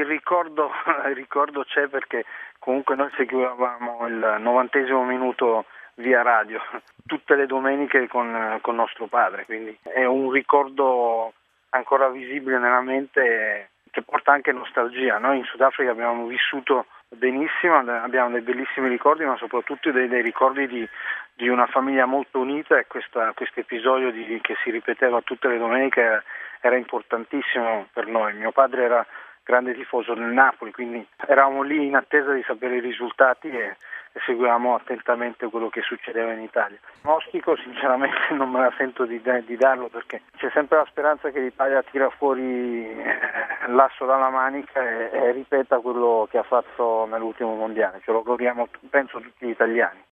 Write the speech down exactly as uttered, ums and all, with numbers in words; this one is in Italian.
ricordo, il ricordo c'è perché comunque noi seguivamo il novantesimo minuto via radio tutte le domeniche con, con nostro padre, quindi è un ricordo ancora visibile nella mente che porta anche nostalgia. Noi in Sudafrica abbiamo vissuto benissimo, abbiamo dei bellissimi ricordi, ma soprattutto dei, dei ricordi di, di una famiglia molto unita, e questo episodio di, che si ripeteva tutte le domeniche era importantissimo per noi. Mio padre era grande tifoso del Napoli, quindi eravamo lì in attesa di sapere i risultati e, e seguivamo attentamente quello che succedeva in Italia. Pronostico sinceramente non me la sento di, di darlo, perché c'è sempre la speranza che l'Italia tira fuori l'asso dalla manica e, e ripeta quello che ha fatto nell'ultimo mondiale. Ce lo auguriamo, penso, tutti gli italiani.